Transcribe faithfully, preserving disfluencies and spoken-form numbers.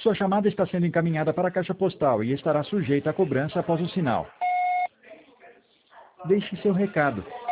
Sua chamada está sendo encaminhada para a caixa postal e estará sujeita a cobrança após o sinal. Deixe seu recado.